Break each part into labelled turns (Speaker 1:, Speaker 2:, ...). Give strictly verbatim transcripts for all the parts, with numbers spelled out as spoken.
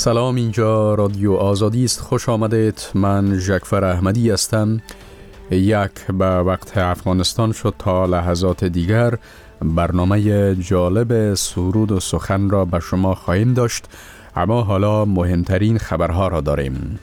Speaker 1: سلام، اینجا رادیو آزادی است. خوش آمدید. من جعفر احمدی هستم. یک به وقت افغانستان شد تا لحظات دیگر برنامه جالب سرود و سخن را به شما خواهیم داشت، اما حالا مهمترین خبرها را داریم.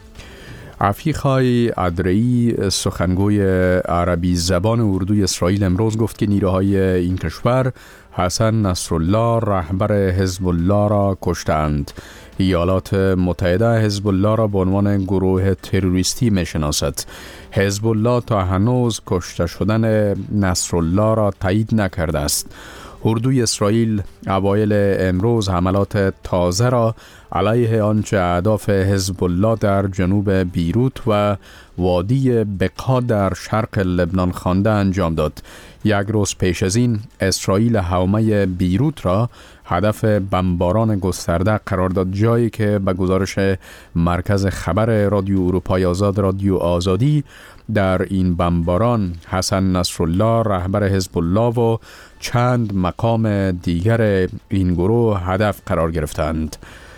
Speaker 1: عفیقای ادرعی، سخنگوی عربی زبان اردوی اسرائیل، امروز گفت که نیروهای این کشور حسن نصرالله رهبر حزب الله را کشتند. ایالات متحده حزب الله را به عنوان گروه تروریستی میشناسد. حزب الله تا هنوز کشته شدن نصرالله را تایید نکرده است. اردوی اسرائیل اوایل امروز حملات تازه را علیه آنچه اهداف حزب الله در جنوب بیروت و وادی بقا در شرق لبنان خوانده انجام داد. یک روز پیش از این اسرائیل حومه بیروت را هدف بمباران گسترده قرار داد، جایی که به گزارش مرکز خبر رادیو اروپای آزاد رادیو آزادی در این بمباران حسن نصرالله رهبر حزب الله و چند مقام دیگر این گروه هدف قرار گرفتند.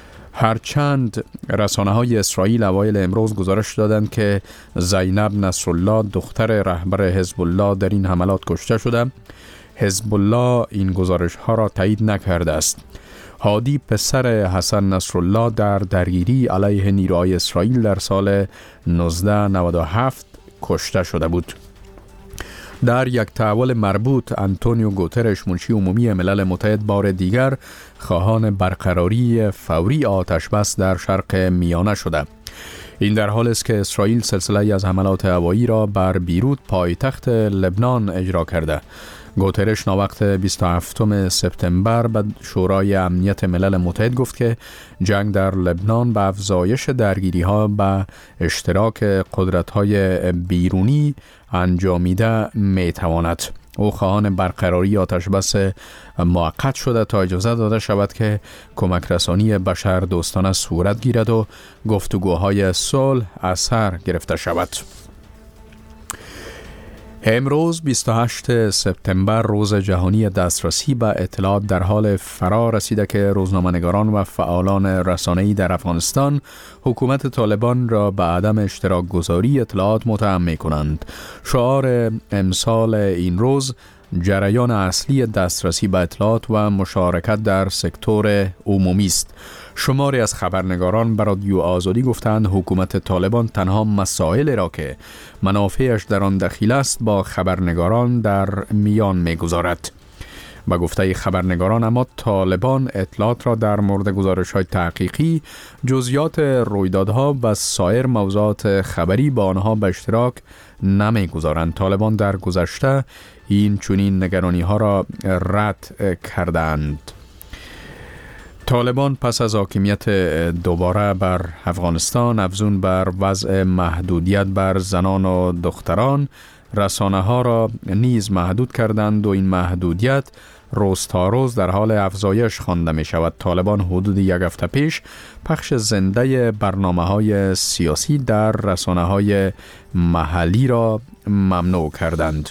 Speaker 1: هرچند رسانه‌های اسرائیل اوایل امروز گزارش دادند که زینب نصرالله دختر رهبر حزب الله در این حملات کشته شده، حزب الله این گزارش ها را تایید نکرده است. هادی پسر حسن نصرالله در درگیری علیه نیروهای اسرائیل در سال نوزده نود و هفت کشته شده بود. در یک تحول مربوط، آنتونیو گوترش، منشی عمومی ملل متحد، بار دیگر خواهان برقراری فوری آتش بس در شرق میانه شده. این در حالی است که اسرائیل سلسله از حملات هوایی را بر بیروت، پایتخت لبنان، اجرا کرده. گوترش ناوقت بیست و هفتم سپتامبر به شورای امنیت ملل متحد گفت که جنگ در لبنان به افزایش درگیری ها به اشتراک قدرت های بیرونی انجامیده می تواند. او خواهان برقراری آتش بس موقت شده تا اجازه داده شود که کمک رسانی بشر دوستانه صورت گیرد و گفتگوهای صلح اثر گرفته شود. امروز بیست و هشتم سپتامبر روز جهانی دسترسی به اطلاعات در حال فرا رسیده که روزنامه‌نگاران و فعالان رسانه‌ای در افغانستان حکومت طالبان را به عدم اشتراک گذاری اطلاعات متهم می‌کنند. شعار امسال این روز جریان اصلی دسترسی به اطلاعات و مشارکت در سکتور عمومی است. شماری از خبرنگاران به رادیو آزادی گفتند حکومت طالبان تنها مسائل را که منافعش در آن دخیل است با خبرنگاران در میان می‌گذارد. با گفته خبرنگاران، اما طالبان اطلاعات را در مورد گزارش‌های تحقیقی، جزئیات رویدادها و سایر موضوعات خبری با آنها به اشتراک نمی‌گذارند. طالبان در گذشته این چنین نگرانی‌ها را رد کردند. طالبان پس از حاکمیت دوباره بر افغانستان، افزون بر وضع محدودیت بر زنان و دختران، رسانه ها را نیز محدود کردند و این محدودیت روز تا روز در حال افزایش خوانده می شود. طالبان حدود یک هفته پیش پخش زنده برنامه های سیاسی در رسانه های محلی را ممنوع کردند.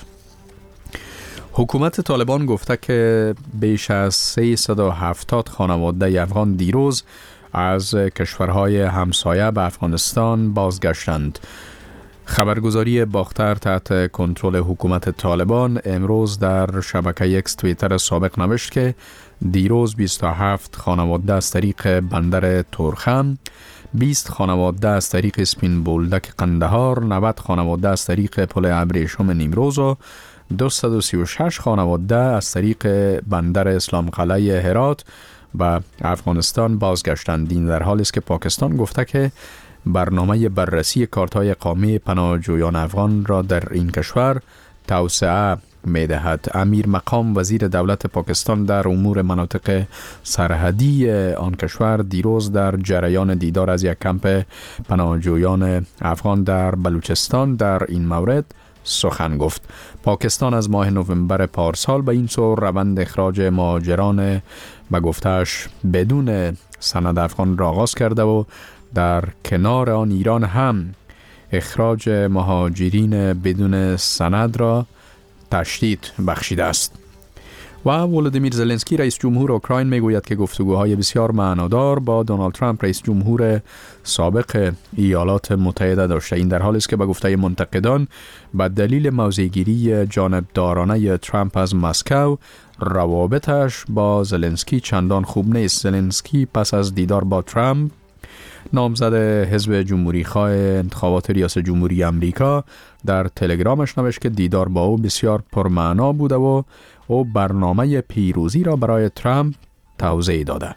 Speaker 1: حکومت طالبان گفته که بیش از سیصد و هفتاد خانواده افغان دیروز از کشورهای همسایه به افغانستان بازگشتند. خبرگزاری باختر تحت کنترل حکومت طالبان امروز در شبکه اکس توییتر سابق نوشت که دیروز بیست و هفت خانواده از طریق بندر تورخم، بیست خانواده از طریق اسپین بولدک قندهار، نود خانواده از طریق پل ابریشم نیمروز و دویست و سی و شش خانواده از طریق بندر اسلام قلعه هرات و افغانستان بازگشتند. این در حالی است که پاکستان گفته که برنامه بررسی کارت‌های اقامه پناهجویان افغان را در این کشور توسعه می‌دهد. امیر مقام وزیر دولت پاکستان در امور مناطق سرحدی آن کشور دیروز در جریان دیدار از یک کمپ پناهجویان افغان در بلوچستان در این مورد سخن گفت. پاکستان از ماه نوامبر پارسال به این سو روند اخراج مهاجران به گفته‌اش بدون سند افغان را آغاز کرده و در کنار آن ایران هم اخراج مهاجرین بدون سند را تشدید بخشیده است. و ولودیمیر زلنسکی رئیس جمهور اوکراین میگوید که گفتگوهای بسیار معنادار با دونالد ترامپ رئیس جمهور سابق ایالات متحده داشته. این در حالی است که به گفته منتقدان به دلیل موضع‌گیری جانبدارانه ترامپ از مسکو روابطش با زلنسکی چندان خوب نیست. زلنسکی پس از دیدار با ترامپ نامزد حزب جمهوری خواه انتخابات ریاست جمهوری امریکا در تلگرامش نوشت که دیدار با او بسیار پرمعنا بوده و او برنامه پیروزی را برای ترامپ توضیح داده.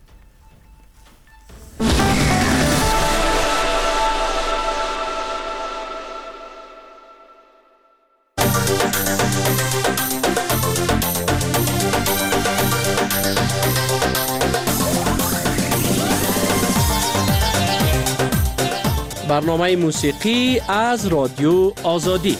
Speaker 2: برنامه موسیقی از رادیو آزادی.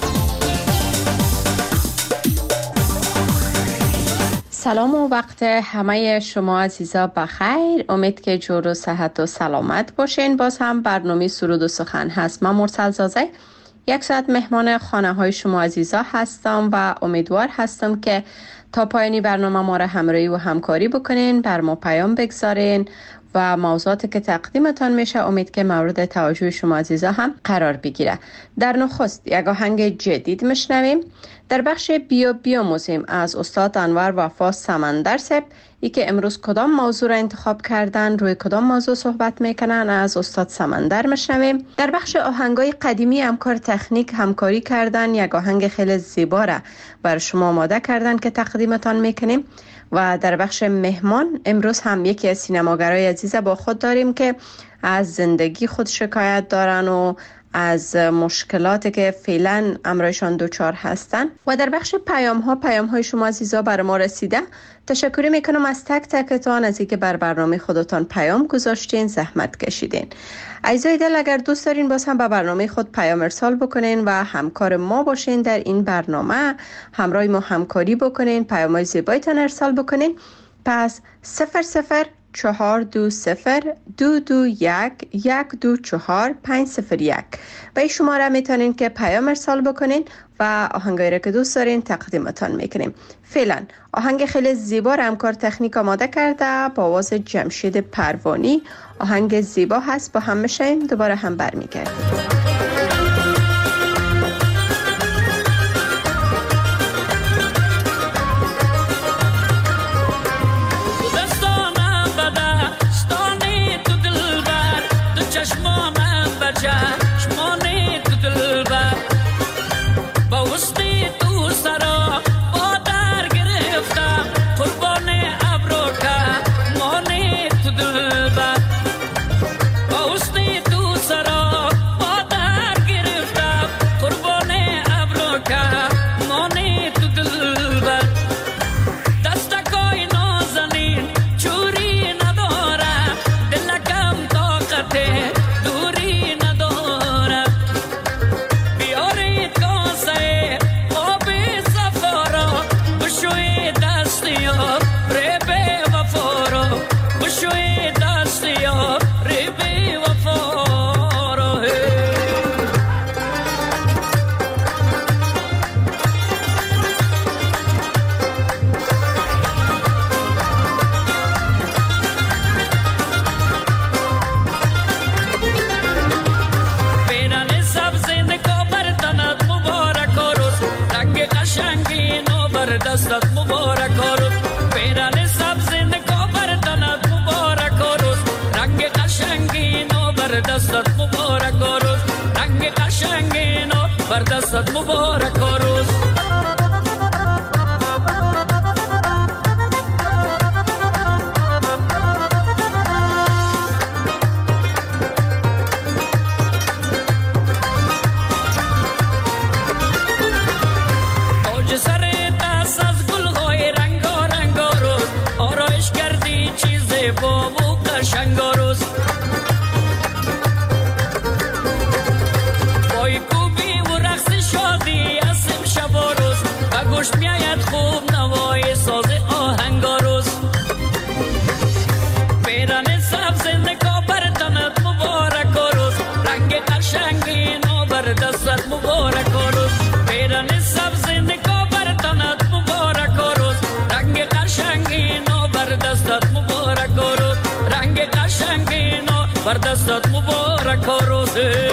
Speaker 3: سلام و وقت همه شما عزیزا بخیر. امید که جور و صحت و سلامت باشین. باز هم برنامه سرود و سخن هست. من مرسل زازه یک ساعت مهمان خانه های شما عزیزا هستم و امیدوار هستم که تا پایانی برنامه ما را همراهی و همکاری بکنین، بر ما پیام بگذارین و موضوعاتی که تقدیمتان میشه امید که مورد توجه شما عزیزا هم قرار بگیره. در نخست یک آهنگ جدید میشنویم در بخش بیا بیاموزیم از استاد انور وفا سمندر صاحب. ای که امروز کدام موضوع را انتخاب کردن، روی کدام موضوع صحبت میکنن، از استاد سمندر میشنویم. در بخش آهنگای قدیمی همکار تکنیک همکاری کردن، یک آهنگ خیلی زیبا را بر شما آماده کردن که تقدیمتان میکنیم. و در بخش مهمان امروز هم یکی از سینماگرای عزیز با خود داریم که از زندگی خود شکایت دارن و از مشکلاتی که فعلا امرایشان دوچار هستن. و در بخش پیام ها پیام های شما عزیزا بر ما رسیده. تشکر میکنم از تک تکتان از اینکه بر برنامه خودتان پیام گذاشتین، زحمت کشیدین. عزیزای دل اگر دوست دارین باز هم به برنامه خود پیام ارسال بکنین و همکار ما باشین در این برنامه، همراه ما همکاری بکنین، پیام‌های زیبایتان ارسال بکنین. پس صفر صفر چهار دو صفر دو دو یک یک دو چهار پنج صفر یک و این شماره میتونین که پیام ارسال بکنین و آهنگایی را که دوست دارین تقدیمتان میکنیم. فعلا آهنگ خیلی زیبا را همکار تکنیک آماده کرده با آواز جمشید پروانی. آهنگ زیبا هست، با هم میشیم دوباره هم برمیگردیم.
Speaker 4: دستت مبارک آروز پیران سبز نگاه بر تنت مبارک آروز رنگ قشنگی نو بر دستت مبارک آروز رنگ قشنگی نو بر دستت مبارک آروز شادی اسم شب بر دستت مبارک روزه.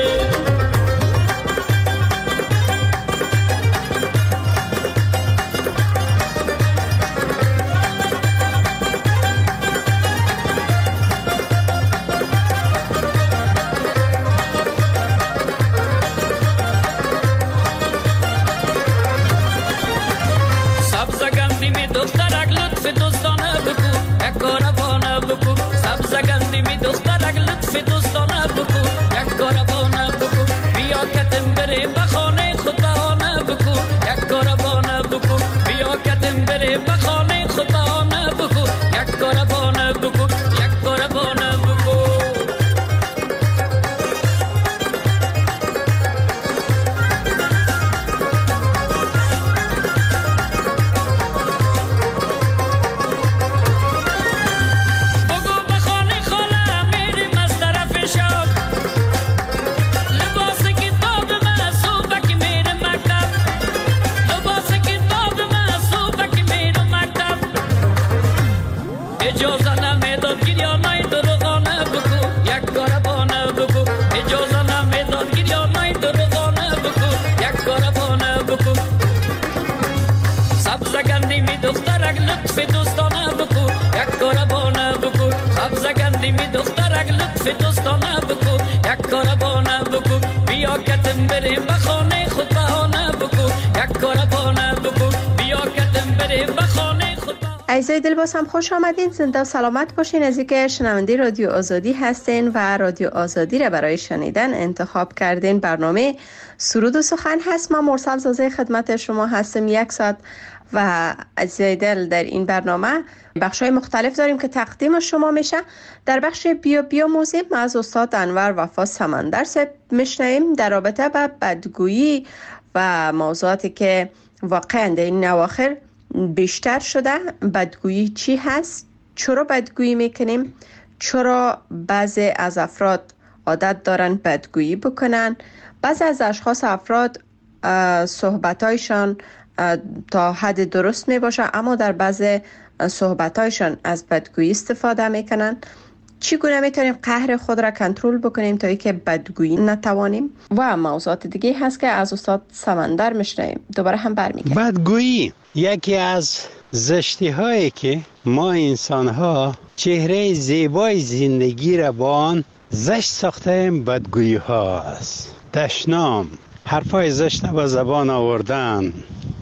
Speaker 3: عزیزای دل باز هم خوش آمدین، زنده و سلامت باشین. از اینکه شنونده رادیو آزادی هستین و رادیو آزادی را برای شنیدن انتخاب کردین. برنامه سرود و سخن هست. من مرسل زازه خدمت شما هستم یک ساعت و عزیزای دل در این برنامه بخش‌های مختلف داریم که تقدیم شما میشه. در بخش بیا بیا موزیک ما از استاد انور وفا سمندر صاحب میشنویم در رابطه با بدگویی و موضوعاتی که واقعا در این اواخر بیشتر شده. بدگویی چی هست؟ چرا بدگویی میکنیم؟ چرا بعضی از افراد عادت دارن بدگویی بکنن؟ بعضی از اشخاص افراد صحبتایشان تا حد درست می باشه اما در بعضی صحبتایشان از بدگویی استفاده میکنن. چگونه میتونیم قهر خود را کنترل بکنیم تا اینکه بدگویی نتوانیم؟ و موضوعات دیگه هست که از استاد سمندر میشنویم. دوباره هم برمیگردیم.
Speaker 5: بدگویی یکی از زشتی هایی که ما انسان ها چهره زیبای زندگی را با آن زشت ساختیم بدگویی ها است. دشنام، حرفای زشت با زبان آوردن،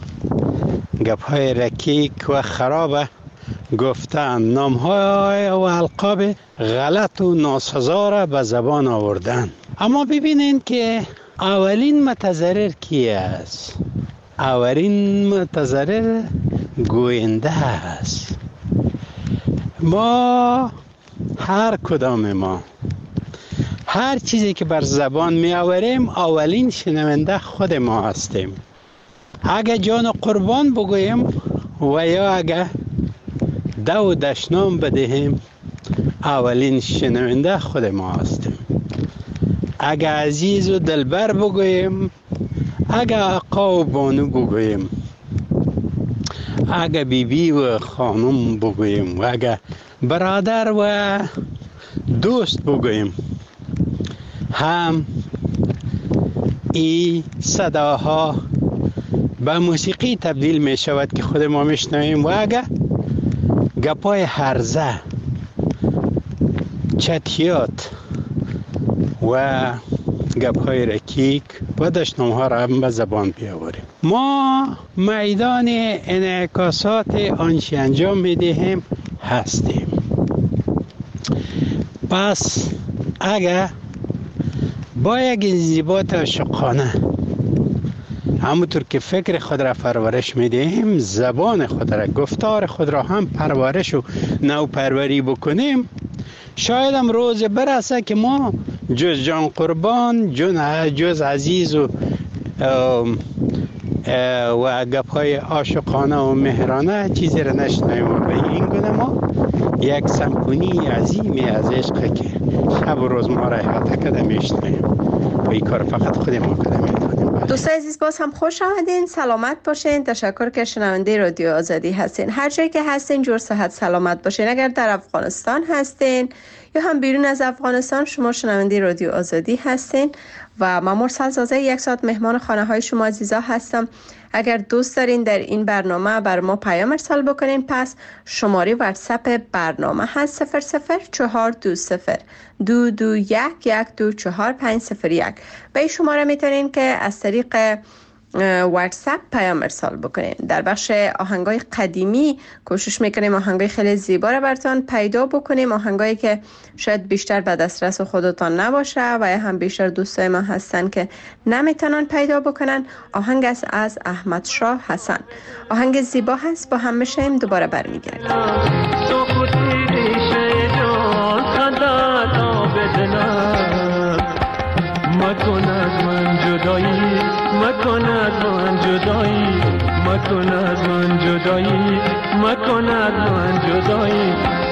Speaker 5: گپ‌های رکیک و خراب گفتن، نام‌های و القاب غلط و ناسزا را به زبان آوردن. اما ببینین که اولین متضرر کی است؟ اولین متضرر گوینده است. ما هر کدام ما هر چیزی که بر زبان می آوریم اولین شنونده خود ما هستیم. اگه جان قربان بگوییم و یا اگه دو دشنام بدهیم اولین شنونده خود ما هستیم. اگه عزیز و دلبر بگوییم، اگه آقا و بانو بگوییم، اگه بیبی و خانم بگوییم و اگه برادر و دوست بگوییم، هم این صداها به موسیقی تبدیل می شود که خود ما میشنویم. و اگه گپای هرزه، چتیات و گپای رکیک و دشنام ها را هم به زبان بیاوریم، ما میدان انعکاسات آنچه انجام میدهیم هستیم. پس اگه با یک انضباط عاشقانه همونطور که فکر خود را پرورش میدهیم، زبان خود را، گفتار خود را هم پرورش و نو پروری بکنیم، شاید هم روز برسه که ما جز جان قربان، جز عزیز و و گپ‌های عاشقانه و مهرانه چیزی را نشنویم. و به این گونه ما یک سمفونی عظیمی از عشق که شب و روز ما را احاطه کرده میشنویم و این کار فقط خود ما کرده میتونیم.
Speaker 3: دوستان عزیز باز هم خوش آمدین، سلامت باشین. تشکر که شنونده رادیو آزادی هستین. هر جایی که هستین جور صحت سلامت باشین. اگر در افغانستان هستین یا هم بیرون از افغانستان، شما شنونده رادیو آزادی هستین و من مرسل زازه یک ساعت مهمان خانه های شما عزیزا هستم. اگر دوست دارین در این برنامه بر ما پیام ارسال بکنین، پس شماره واتساپ برنامه هست صفر صفر چهار دو صفر دو دو یک یک دو چهار پنج صفر یک. به این شماره میتونین که از طریق واتساپ پیام ارسال بکنین. در بخش آهنگای قدیمی کوشش میکنیم آهنگای خیلی زیبا را براتون پیدا بکنیم، آهنگایی که شاید بیشتر به دسترس خودتان نباشه و یا هم بیشتر دوستای ما هستن که نمیتونن پیدا بکنن. آهنگ است از احمد شاه حسن، آهنگ زیبا هست. با هم میشیم دوباره برمیگردیم.
Speaker 6: مکن از من جدایی، مکن از من جدایی، مکن از من جدایی، مکن از من جدایی.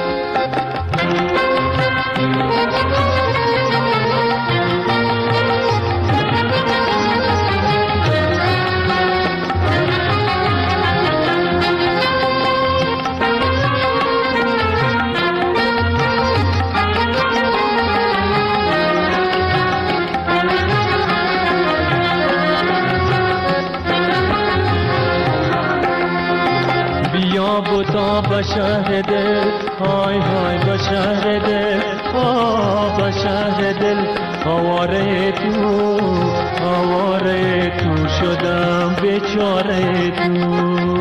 Speaker 6: بوتا به شهر دل، های های به شهر دل، آه به شهر دل، آواره تو، آواره تو شدم بیچاره تو.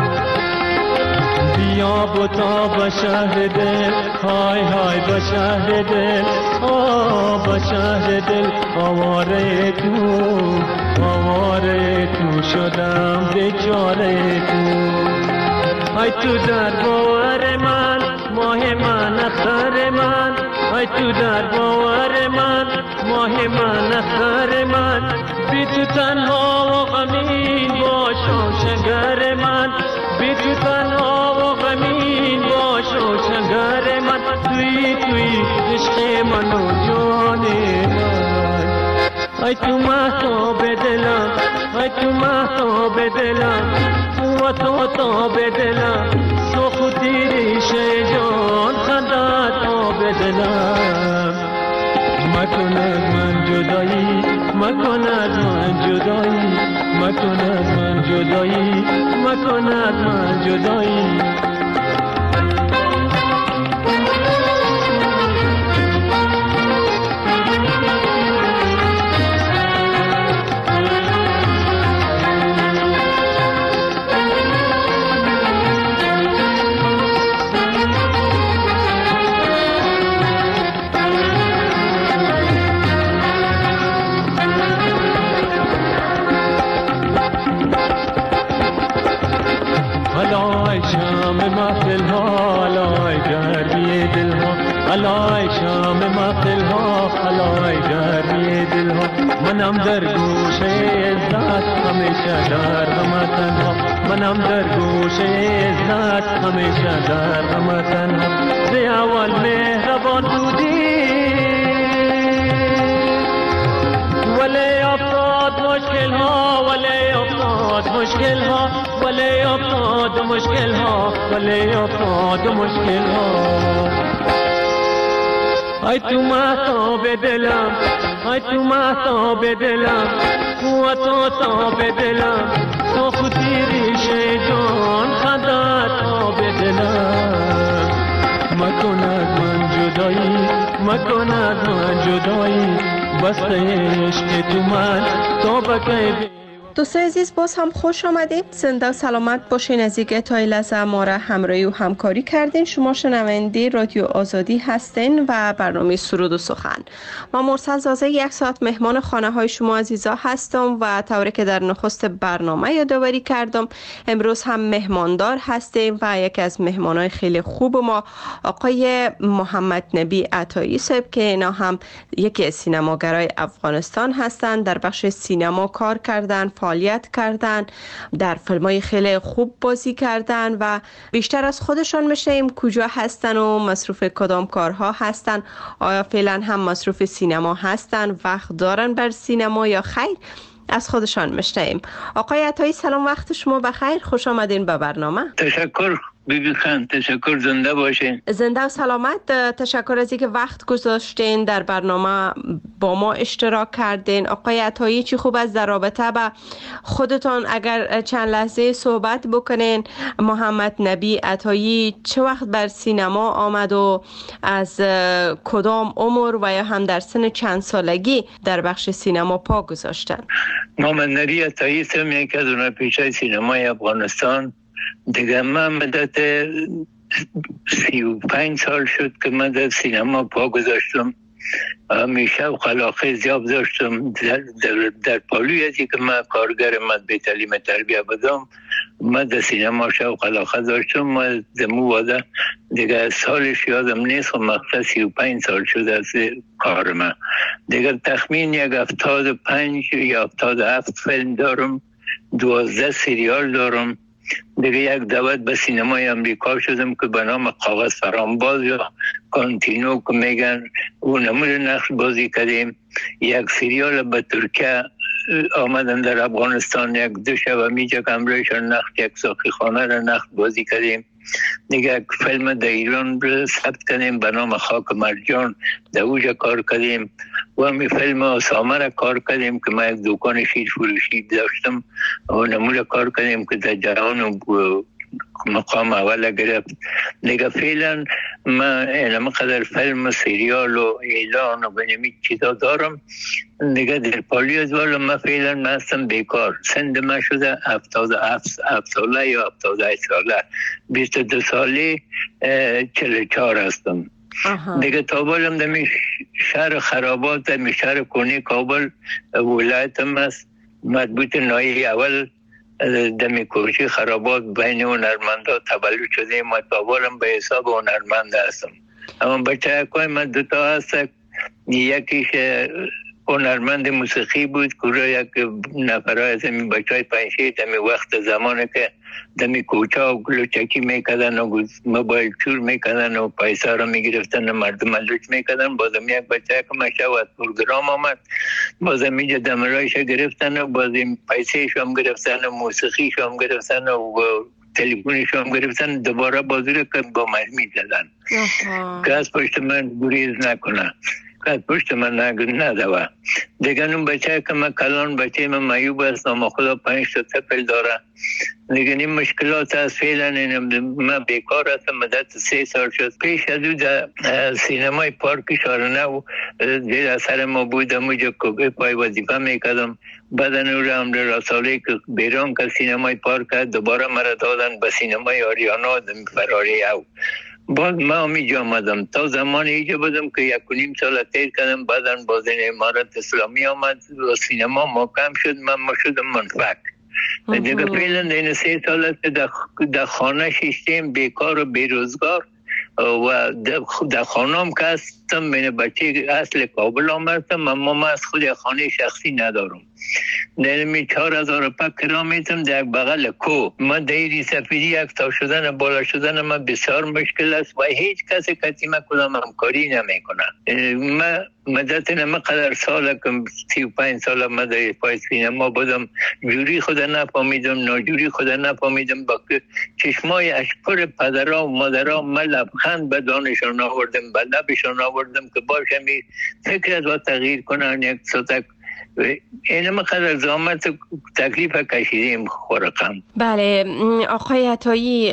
Speaker 6: بیا بوتا به شهر دل، های های به شهر دل، آه به شهر دل، آواره تو، آواره تو شدم بیچاره تو. ای تو در باور من، ماه من اختر من، ای تو در باور من، ماه من اختر من. بی تو تنها و غمین باش و شنگر من، بی تو تنها و غمین باش و شنگر من. توی توی عشق من و جان من، ای تو محتاب دلم، ای تو محتاب دلم، و تو تا بدلم، تو خودی ریشه جان خدا تا بدلم. مکن از من جدایی، مکن از من جدایی، مکن از من جدایی، مکن از من جدایی. علای شام مقتل ها، علای گرمی دل ها. منم در گوشه عزت همیشه در غم تنها، منم در گوشه عزت همیشه در غم تنها. ز اول مهربان بودی ولی افتاد مشکل ها، ولی افتاد مشکل ها، ولی افتاد مشکل ها، ولی افتاد مشکل ها. ای تو محتاب دلم، ای تو محتاب دلم، و تو تاب دلم، تو خودی ریشه جان خدا تاب دلم. مکن از من جدایی، مکن از من جدایی، بسته عشق تو من تو بکی.
Speaker 3: دوستای عزیز، باز هم خوش آمدید. زنده و سلامت باشین. از اینکه تا این لحظه ما را همراهی و همکاری کردین. شما شنونده رادیو آزادی هستین و برنامه سرود و سخن. ما مرسل زازه یک ساعت مهمان خانه های شما عزیزا هستم و طوری که در نخست برنامه یادآوری کردم، امروز هم مهماندار هستیم و یکی از مهمانای خیلی خوب ما آقای محمد نبی عطایی صاحب که اینا هم یکی از سینماگرای افغانستان هستند. در بخش سینما کار کردن، فعالیت کردن، در فیلم‌های خیلی خوب بازی کردن و بیشتر از خودشان میشیم کجا هستن و مصروف کدام کارها هستن. آیا فعلا هم مصروف سینما هستن، وقت دارن بر سینما یا خیر؟ از خودشان میشنویم. آقای عطایی سلام، وقت شما بخیر، خوش آمدین به برنامه.
Speaker 5: تشکر
Speaker 7: بیبی خان تشکر، زنده باشین.
Speaker 3: زنده و سلامت. تشکر از اینکه وقت گذاشتین در برنامه با ما اشتراک کردین. آقای عطایی، چی خوب است در رابطه با خودتان اگر چند لحظه صحبت بکنین. محمد نبی عطایی چه وقت بر سینما آمد و از کدام عمر و یا هم در سن چند سالگی در بخش سینما پا گذاشتن؟
Speaker 7: محمد نبی عطایی هم یکی از اون پیشای سینمای افغانستان. دیگه من مدت سی و پنج سال شد که من در سینما پا گذاشتم. همیشه و خلاقه زیاد داشتم. در, در, در پالوی ازی که من کارگر مطبع تعلیم تربیه بدم، من در سینما شو خلاقه داشتم. من دمو واده دیگه سالش یادم نیست و مقصد سی و پنج سال شد از کار من. دیگه تخمین یک افتاد و پنج یا افتاد هفت فیلم دارم، دوازده سریال دارم. دیگه یک دعوت به سینمای امریکا شدم که به نام کاغذ فرامباز یا کانتینو که میگن، اون نمور نقش بازی کردیم. یک سریال به ترکیه آمدن در افغانستان، یک دو شب میجا کمرایشان نقش یک ساخی خانه را نقش بازی کردیم. دیگه یک فیلم در ایران را ثبت کردیم به نام خاک مرجان، در اوجا کار کردیم. و همی فیلم اسامه را کار کردیم که من یک دکان شیر فروشی داشتم و نمور کار کردیم که در جهان مقام اول گرفت. دیگه فعلا من اینم قدر فیلم و سریال و اعلان و بنیمی چیزا دارم. دیگه در پالی از والا من فعلا من هستم بیکار. سند من شده هفتاد و هفت ساله یا هفتاد و هشت ساله. بیست و دو ساله چهل و چهار هستم. دیگه تابالم دمی شهر خرابات، دمی شهر کنی کابل ولایتم است. مطبوط نایی اول دمی کوچی خرابات بین هنرمندا تولد شده. ما تابالم به حساب هنرمند هستم. اما بچه اکوی من دوتا هست. یکیش هنرمند موسیقی بود که یک نفرای از این بچه های پنجشه دمی وقت زمانه که دمی کوچه و گلوچکی میکدن و موبایل چور میکدن و پیسه را میگرفتن و مردم لوچ میکدن. بازم یک بچه که مشه و از پروگرام آمد، بازم اینجا دمرایش گرفتن و بازم پیسه شو هم گرفتن و موسیقی شو هم گرفتن و تلفونی شو هم گرفتن. دوباره بازی را که با من میزدن که از پشت من گریز نکنه، که پشت من ندوه. دیگه اون بچه که من کلان بچه من معیوب است، نام خدا پنج تا طفل داره. دیگه این مشکلات هست. فعلا من بیکار هستم، مدت سه سال شد. پیش از او در سینمای پارک شارنه و زیر اثر ما بودم، اونجا که پای وظیفه میکردم. بعدن او را هم را ساله که بیرون که سینمای پارک دوباره مرا دادن به سینمای آریانا فراری او. بعد من همیجا آمدم تا زمان ایجا بودم که یک و نیم سال تیر کردم. بعدن بازن امارت اسلامی آمد و سینما محکم شد. من ما شدم منفک. دیگه فعلا این سه سال است در خانه شیشتیم بیکار و بیروزگار و در خانه هم که هستم. من بچه اصل کابل آمدم، اما من از خود خانه شخصی ندارم. نمی چهار هزار پک کرامیتم در بغل کو. من دیری سفیدی یک تا شدن بالا شدن من بسیار مشکل است و هیچ کسی کسی من کدام همکاری نمی کنن. من مدت نمی قدر سال که سی و پنج سال من در پای سینما بودم، جوری خود نفهمیدم، ناجوری خود نفهمیدم. با چشمای اشکر پدرها و مادرها من لبخند به دانشان آوردم، به لبشان آوردم که باشم فکرت و تغییر کنن یک سطح. اینم قدر زحمت تکلیف کشیدیم خورقم.
Speaker 3: بله آقای عطایی،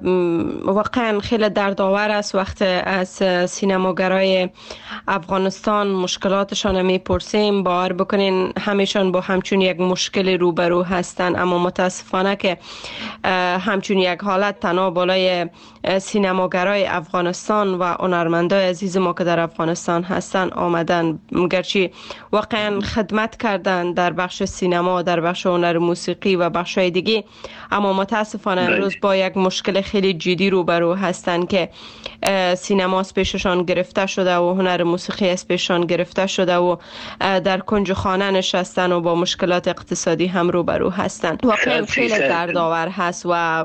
Speaker 3: واقعا خیلی دردآور است وقت از سینماگرای افغانستان مشکلاتشان میپرسیم. باور بکنین همیشان با همچون یک مشکل روبرو هستند، اما متاسفانه که همچون یک حالت تنها بالای سینماگرای افغانستان و هنرمندای عزیز ما که در افغانستان هستند آمدن. گرچه واقعا خدمت کردن در بخش سینما، در بخش هنر موسیقی و بخش‌های دیگه، اما متاسفانه امروز با یک مشکل خیلی جدی روبرو هستند که سینما از پیششان گرفته شده و هنر موسیقی از پیششان گرفته شده و در کنج خانه نشستن و با مشکلات اقتصادی هم روبرو هستند. واقعا خیلی دردآور هست و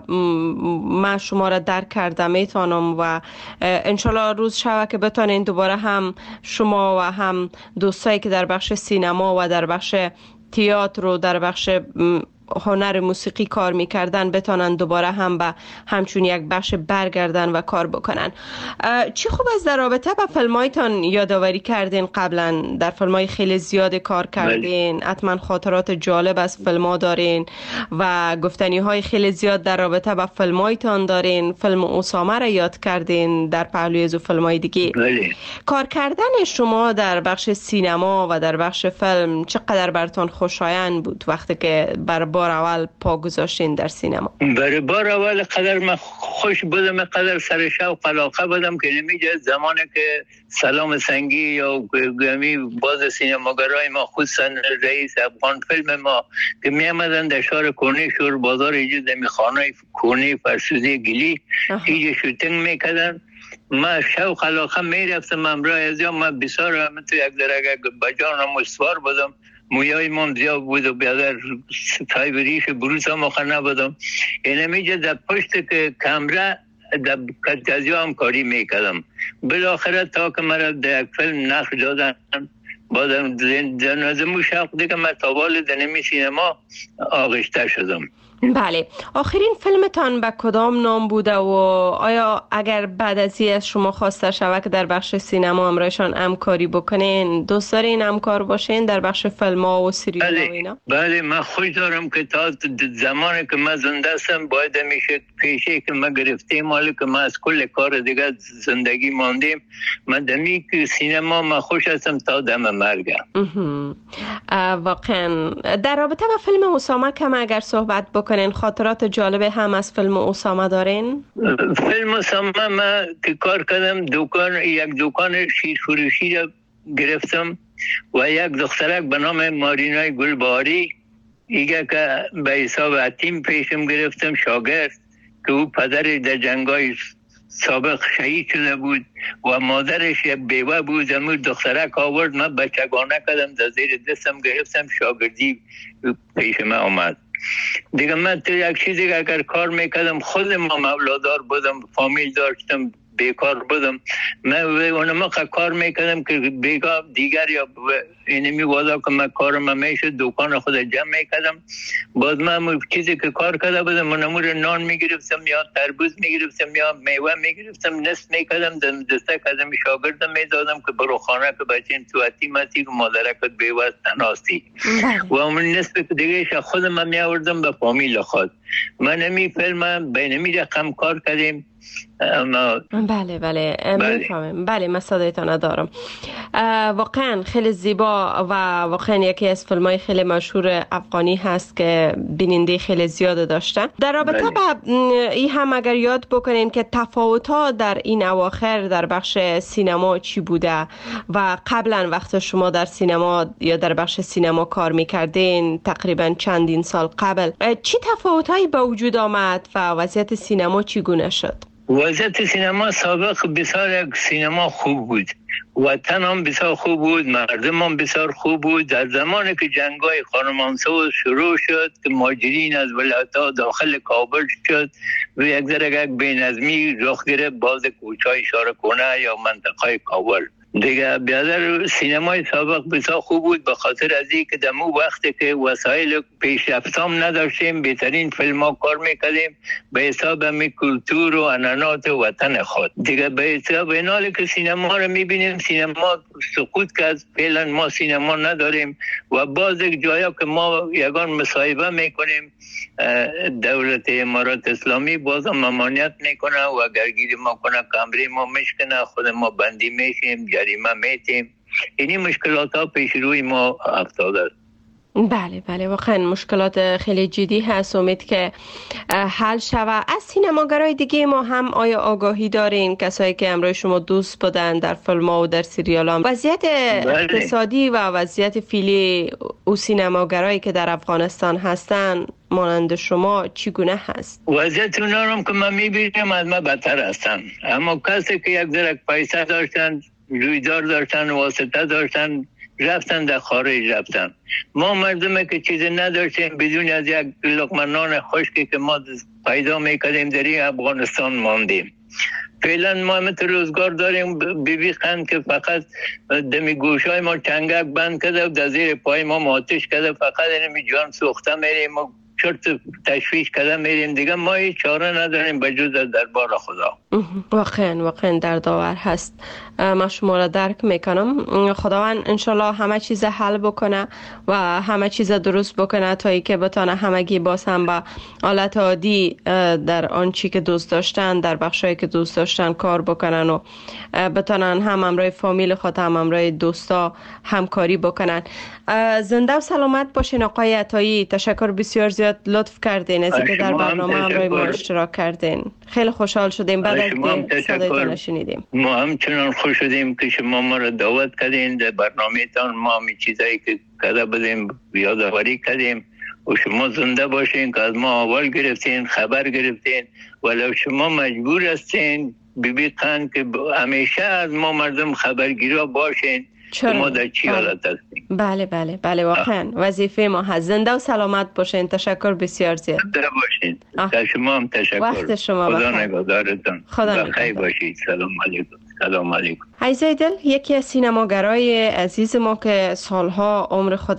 Speaker 3: من شما را درک کردم میتونم و انشالله روز شوه که بتانین دوباره هم شما و هم دوستایی که در بخش سینما و در بخش تئاتر و در بخش هنر موسیقی کار میکردن بتانن دوباره هم به همچون یک بخش برگردن و کار بکنن. چی خوب است در رابطه با فیلمایتان یادآوری کردین؟ قبلا در فیلمای خیلی زیاد کار کردین، حتما خاطرات جالب از فیلم‌ها دارین و گفتنی های خیلی زیاد در رابطه با فیلمایتان دارین. فیلم اسامه را یاد کردین در پهلوی از فیلم‌های دیگه. بله. کار کردن شما در بخش سینما و در بخش فیلم چقدر براتون خوشایند بود وقتی که بر بار اول پا گذاشتین در سینما؟
Speaker 7: برای بار اول قدر من خوش بودم، قدر سر شوق علاقه بودم که نمیجه زمانی که سلام سنگی یا گمی باز سینماگرای ما، خصوصا رئیس افغان فیلم ما که می آمدن در شهر کونی شور بازار ایجاد می خانه کونی فرسوزی گلی ایجا شوتنگ میکردن، ما شوق علاقه میرفتم امرای از یا ما بسیار هم تو یک درگه بجانم استوار بودم، مویای من زیاد بود و بیادر ستای بریش بروز هم آخر نبودم. اینه میجه در پشت که کمره در کتگازی هم کاری میکردم. بالاخره تا که مرا در یک فیلم نقش دادن بادم در نظمو شوق دیگه من تابال دنمی سینما آغشته شدم.
Speaker 3: بله. آخرین فیلمتان به کدام نام بوده و آیا اگر بعد از این از شما خواسته شود که در بخش سینما همراهشان همکاری بکنین دوست دارین همکار باشین در بخش فیلم ها و سریال ها و اینا؟
Speaker 7: بله من خوش دارم که تا زمانی که من زنده هستم باید میشه پیشه که من گرفتیم مالی که من از کل کار دیگه زندگی ماندیم، من دمی که سینما من خوش هستم تا دم مرگم.
Speaker 3: واقعا در رابطه با فیلم اسامه کم اگر صحبت بکنین، خاطرات جالب هم از فیلم اسامه دارین؟
Speaker 7: فیلم اسامه من که کار کردم دکان یک دکان شیر فروشی را گرفتم و یک دخترک به نام مارینای گلباری ایگه که به حساب حتیم پیشم گرفتم، شاگرد که او پدر در جنگای سابق شهید شده بود و مادرش یک بیوه بود. امور دخترک آورد، من بچگانه کردم در زیر دستم گرفتم، شاگردی پیش من آمد. دیگه من تو یک چیزی که اگر کار میکردم خودم مولادار بودم، فامیل داشتم، بیکار بودم، من اونما کار میکردم که بیگاه دیگر یا اینمی وادا که من کارم میشه دکان خود جمع میکردم. باز من چیزی که کار کرده بودم اونمور نان میگرفتم یا تربوز میگرفتم یا میوه میگرفتم نصف میکردم دسته کردم شاگردم میدادم که برو خانه که بچین تو حتیمتی که مادرکت بیوه تناستی و اون نصف دیگه خودم من میآوردم به فامیل خود. من نمی فیلم بینمی رقم کار کردیم.
Speaker 3: اما بله بله میفهمم. بله من صدایتان ندارم. واقعا خیلی زیبا و واقعا یکی از فیلم‌های خیلی مشهور افغانی هست که بیننده خیلی زیاد داشتن. در رابطه با این هم اگر یاد بکنین که تفاوت‌ها در این اواخر در بخش سینما چی بوده و قبلا وقت شما در سینما یا در بخش سینما کار میکردین تقریبا چندین سال قبل چی تفاوت‌هایی به وجود آمد و وضعیت سینما چگونه شد؟
Speaker 7: وضعیت سینما سابق بسیار یک سینما خوب بود، وطن هم بسیار خوب بود، مردم هم بسیار خوب بود. در زمانی که جنگای خانمانسو شروع شد که مهاجرین از ولایت‌ها داخل کابل شد و یک ذره یک بی‌نظمی رخ گرفت باز کوچه‌های شارکونه یا منطقه کابل. دیگه بیادر سینمای سابق بسیار خوب بود به خاطر از این که دمو وقتی که وسایل پیشرفتام نداشتیم بهترین فیلم ها کار میکردیم به حساب همی کلتور و عنعنات وطن خود. دیگه به حساب این حالی که سینما رو میبینیم سینما سقوط کرد، فعلا ما سینما نداریم و باز یک جایا که ما یگان مصاحبه میکنیم دولت امارات اسلامی باز هم ممانعت میکنه و گرگیری ما کنه، کمری ما مشکنه، خود ما بندی میشیم، جریمه میتیم. اینی مشکلات ها پیش روی ما افتاده است.
Speaker 3: بله بله واقعا مشکلات خیلی جدی هست. امید که حل شوه. از سینماگرای دیگه ما هم آیا آگاهی دارین کسایی که همراه شما دوست بودن در فیلم ها و در سریال ها وضعیت بله. اقتصادی و وضعیت فعلی او سینماگرایی که در افغانستان هستن مانند شما چگونه هست؟
Speaker 7: وضعیت اونا هم که من میبینم از ما بدتر هستن، اما کسی که یک درک پیسه داشتن، رویدار داشتن، واسطه داشتن، رفتن در خارج رفتن. ما مردمه که چیزی نداشتیم بدون از یک لقمه نان خشکی که ما پیدا میکردیم در این افغانستان ماندیم. فعلا ما مثل روزگار داریم بیبی قند که فقط دمی گوشای ما چنگک بند کرده و در زیر پای ما آتش کرده، فقط اینمی جان سوخته میریم و چرت تشویش کردن میریم دیگه. ما هیچ چاره نداریم بجز از دربار خدا.
Speaker 3: واقعا واقعا دردآور هست. من شما را درک میکنم. خداوند انشالله همه چیز حل بکنه و همه چیز درست بکنه تا ای که بتانه همگی باز هم به حالت عادی در آن چی که دوست داشتن، در بخشایی که دوست داشتن کار بکنن و بتانن هم همراه فامیل خود هم همراه دوستا همکاری بکنن. زنده و سلامت باشین آقای عطایی. تشکر بسیار زیاد لطف کردین از اینکه در برنامه همراه ما اشتراک کردین. خیلی خوشحال شدیم بعد از که صدایتان شنیدیم.
Speaker 7: ما همچنان خوش شدیم که شما ما را دعوت کردین در برنامه تان. ما می چیزایی که کده بدیم یادآوری کردیم و شما زنده باشین که از ما اول گرفتین، خبر گرفتین. ولو شما مجبور هستین ببی قند که همیشه از ما مردم خبرگیرا باشین که ما در چی حالت هستیم.
Speaker 3: بله بله بله واقعا وظیفه ما هست. زنده و سلامت باشین. تشکر بسیار زیاد.
Speaker 7: زنده باشین. در شما هم تشکر.
Speaker 3: وقت شما
Speaker 7: خدا نگهدارتان.
Speaker 3: خدا
Speaker 7: بخیر باشید. سلام علیکم. سلام علیکم.
Speaker 3: عزیزای دل، یکی از سینماگرای عزیز ما که سالها عمر خود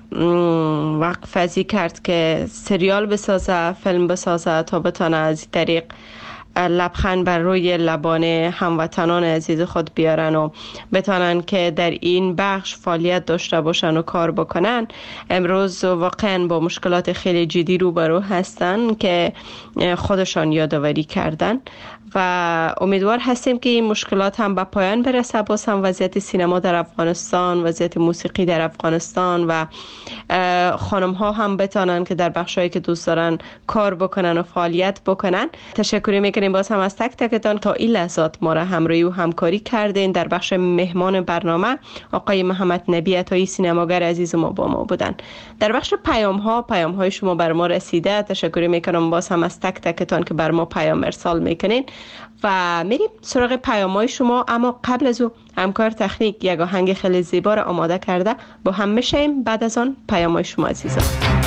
Speaker 3: وقفه‌ای کرد که سریال بسازه، فیلم بسازه تا بتانه از این طریق لبخند بر روی لبان هموطنان عزیز خود بیارن و بتانن که در این بخش فعالیت داشته باشن و کار بکنن. امروز واقعا با مشکلات خیلی جدی روبرو هستن که خودشان یادآوری کردن و امیدوار هستیم که این مشکلات هم به پایان برسه. باز هم وضعیت سینما در افغانستان، وضعیت موسیقی در افغانستان و خانم ها هم بتانن که در بخشایی که دوست دارن کار بکنن و فعالیت بکنن. تشکر میکنیم باز هم از تک تکتان تا این لحظات ما را همراهی و همکاری کردین. در بخش مهمان برنامه آقای محمد نبی عطایی سینماگر عزیز ما با ما بودن. در بخش پیام ها پیام های شما بر ما رسیده. تشکر میکنم باز هم از تک تکتان که بر ما پیام ارسال میکنین و میریم سراغ پیام های شما. اما قبل از او همکار تکنیک یک آهنگ خیلی زیبا را آماده کرده. با هم میشیم بعد از آن پیام های شما عزیزان.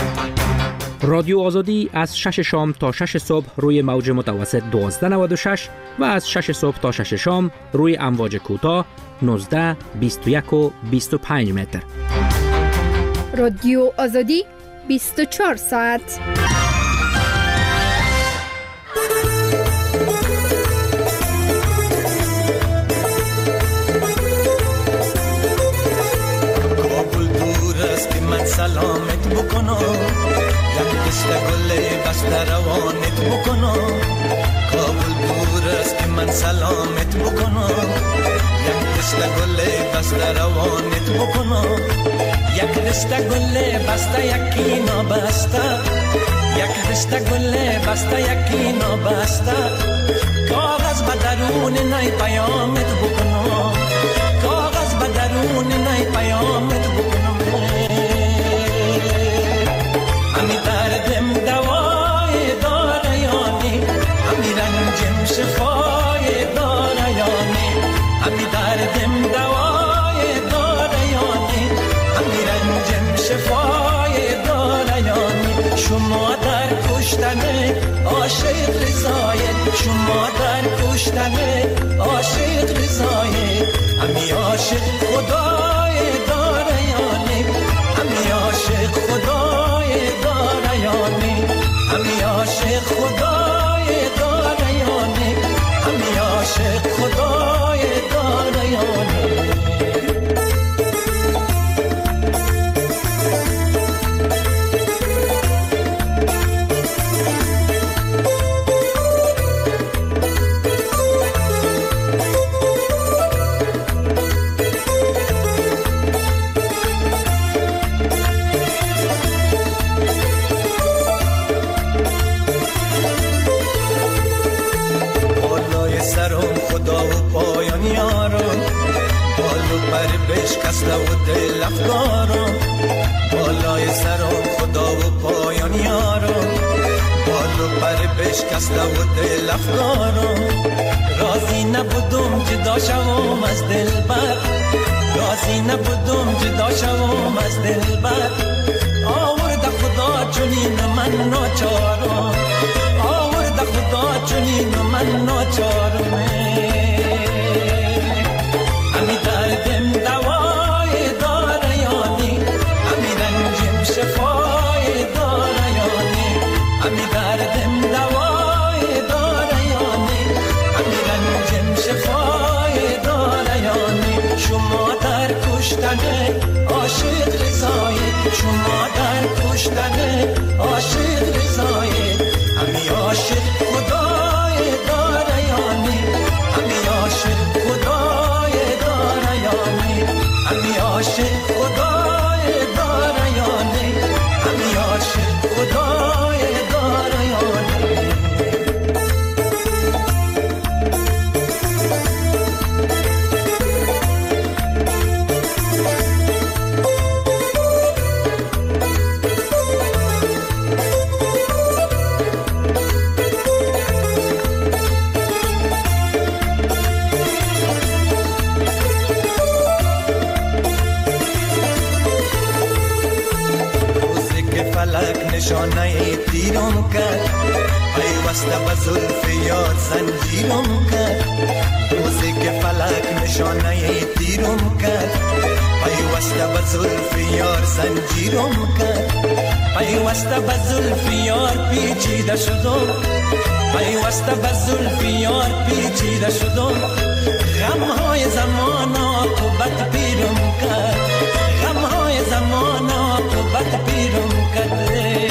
Speaker 2: رادیو آزادی از شش شام تا شش صبح روی موج متوسط دوازده نود و شش و از شش صبح تا شش شام روی امواج کوتاه نوزده، بیست و یک و بیست و پنج متر.
Speaker 8: رادیو آزادی بیست و چهار ساعت.
Speaker 9: من سلامت بکنم یک دست گل بسته روانت بکنم. کابل دور است که من سلامت بکنم یک دست گل بسته روانت بکنم. یک دست گل بسته یکی نابسته، یک دست گل بسته یکی نابسته. کاغذ به درون نای پیامت بکنم، کاغذ به درون نای پیامت بکنم. همی دردم دوای داره یانی، همی رنجم شفای داره یانی. همی دردم دوای داره یانی، همی رنجم شفای داره یانی. شما در کشتن عاشق رضایت، شما در کشتن عاشق رضایت. همی عاشق خدای داره یانی، همی عاشق خدای داره یانی. همی عاشق خدای داره یانی، همی عاشق خدای داره یانی. بشکسته و دل افکارم بالای سرم خدا و پایان یارم. بالو پر بشکسته و دل افکارم. راضی نبودم جدا شوم از دلبر، راضی نبودم جدا شوم از دلبر. آورده خدا چنین من ناچارم، آورده خدا چنین من ناچارم. همی دردم دوای داره یانی، همی رنجم شفای داره یانی. کشتن عاشق رضایه همی عاشق خدای داریانی همی عاشق خدای داریانی همی عاشق خدای داریانی همی عاشق خدای داریانی نشانه تیرم کرد پیوسته به زلف یار زنجیرم کرد روزی که فلک نشانه تیرم کرد پیوسته به زلف یار زنجیرم کرد پیوسته به زلف یار پیچیده شدم پیوسته به زلف یار پیچیده شدم غمهای زمان عاقبت پیرم کرد غمهای زمان عاقبت پیرم کرد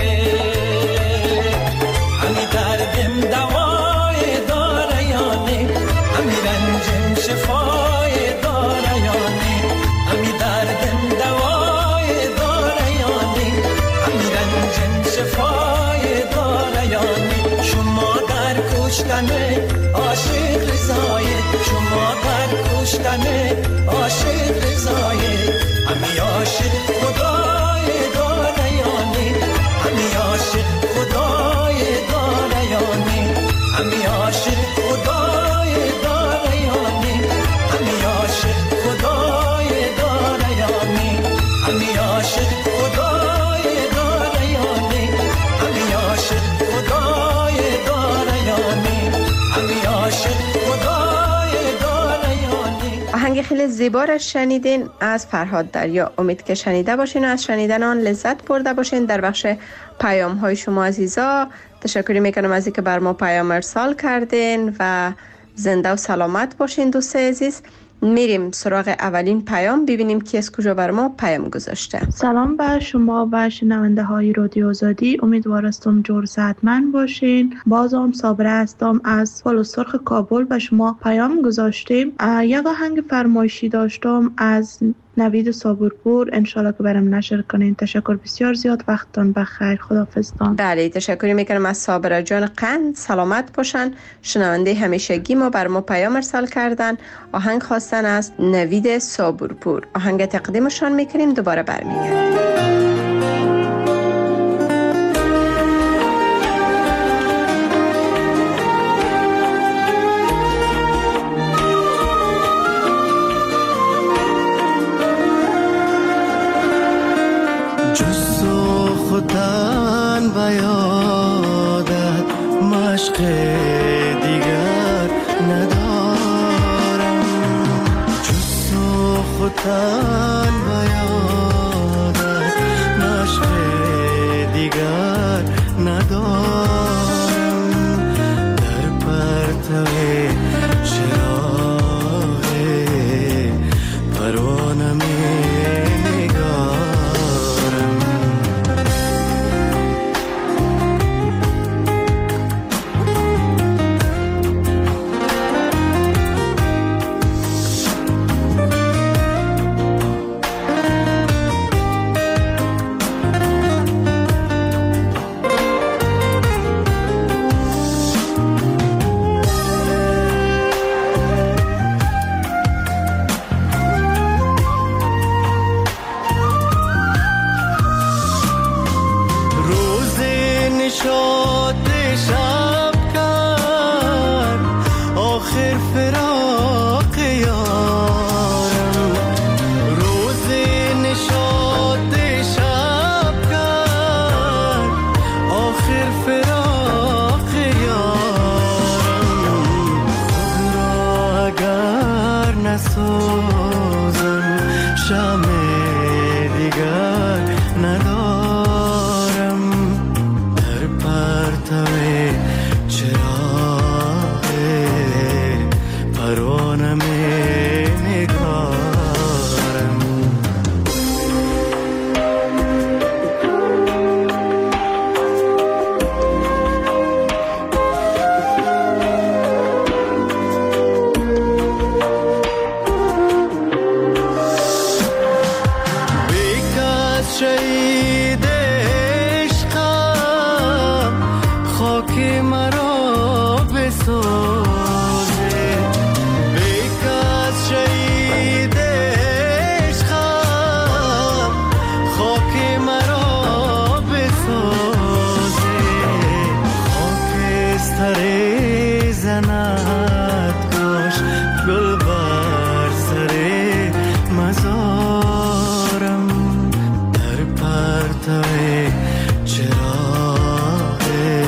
Speaker 9: همی دردم دوای داریانی همی رنجم شفای داریانی همی دردم دوای داریانی همی رنجم شفای داریانی شما در کشتن عاشق رضایه شما در کشتن عاشق رضایه همی عاشق خدای داریانی همی عاشق خدای داریانی همی عاشق خدای داریانی همی عاشق خدای داریانی همی عاشق خدای داریانی همی عاشق خدای داریانی همی عاشق خدای داریانی.
Speaker 3: آهنگ خیلی زیبا را شنیدین از فرهاد دریا. امید که شنیده باشین و از شنیدن آن لذت برده باشین. در بخش پیام های شما عزیزا تشکر میکنم از اینکه بر ما پیام ارسال کردین و زنده و سلامت باشین. دوست عزیز میریم سراغ اولین پیام ببینیم کی از کجا بر ما پیام گذاشته.
Speaker 10: سلام بر شما و شنونده های رادیو آزادی، امیدوارستم جور صحتمند باشین. بازم صابره هستم از پل سرخ کابل به شما پیام گذاشتیم. یک آهنگ فرمایشی داشتم از نوید صابرپور، انشالله که برام نشر کنین. تشکر بسیار زیاد، وقتتان بخیر، خداحافظتان.
Speaker 3: بله تشکر میکنم از صابره جان قند، سلامت باشن. شنونده همیشگی ما بر ما پیام ارسال کردن، آهنگ خواستن از نوید صابرپور. آهنگ تقدیمشان میکنیم، دوباره برمیگردیم.
Speaker 11: خودتن بیادت مشق دیگر ندارم جز تو خودتن بیادت مشق دیگر ندارم در پرتو چراغ پروانه می ندارم در پرتو تنت کاش گل بر سر مزارم در پرتو چراغ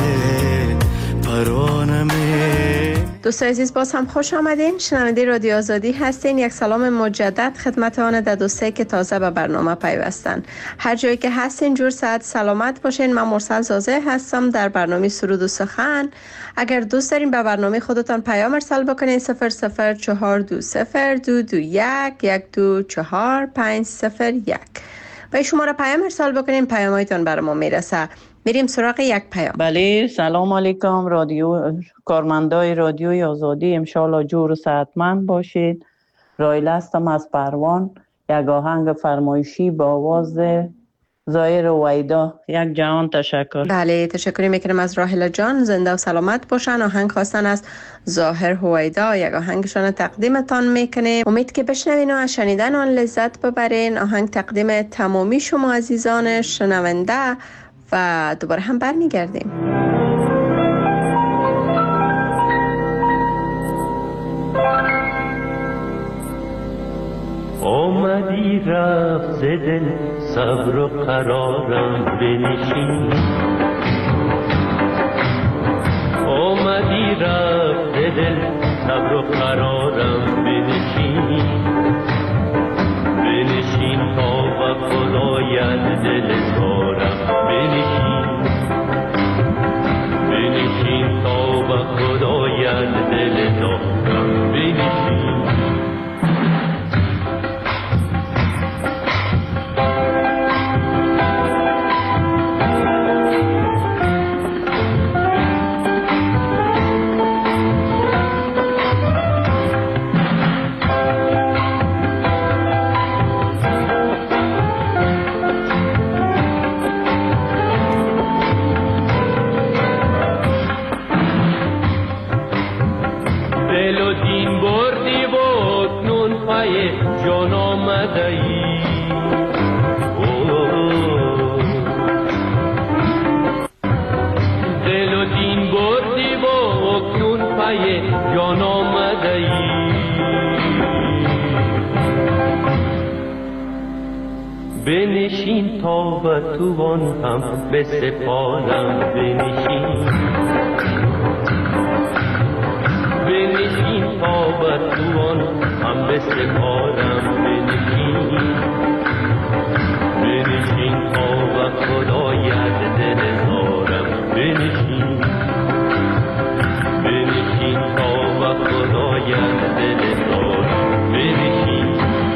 Speaker 11: پرانمه.
Speaker 3: دوستان عزیز باز هم خوش آمدین. شنونده رادیو آزادی هستین. یک سلام مجدد خدمت آن در دوستایی که تازه به برنامه پیوستن. هر جایی که هستین جور صحت سلامت باشین. من مرسل زازه هستم در برنامه سرود و سخن. اگر دوست دارین به برنامه خودتان پیام ارسال بکنین صفر صفر چهار دو صفر دو دو یک یک دو چهار پنج صفر یک و شماره پیام ارسال بکنین پیامایتان برای ما میرسه. میریم سراغ یک پیام.
Speaker 12: بله سلام علیکم رادیو کارمندای رادیوی آزادی، انشالله جور و صحتمند باشید. رایل هستم از پروان. یک آهنگ فرمایشی با آواز ظاهر هویدا. یک جهان تشکر.
Speaker 3: بله تشکر میکنم از راحله جان، زنده و سلامت باشن. آهنگ خواستن از ظاهر هویدا، یک آهنگشان تقدیمتان میکنیم. امید که بشنوین و از شنیدن آن لذت ببرین. آهنگ تقدیم تمامی شما عزیزان شنونده و دوباره هم برمیگردیم.
Speaker 6: آمدی رفت ز دل صبر و قرارم بنشین، آمدی رفت ز دل صبر و قرارم بنشین، بنشین تا به خدایت دل زارم بنشین، بنشین تا به خدایت دل زارم بنشین. جان آمده ای دل و دین بردی و اکنون پی جان آمده ای، بنشین تا به توان هم بسپارم بنشین، بنشین تا به توان هم بسپارم بنشین، بنشین تا به خدایت دل زارم بنشین، بنشین تا به خدایت دل زارم بنشین.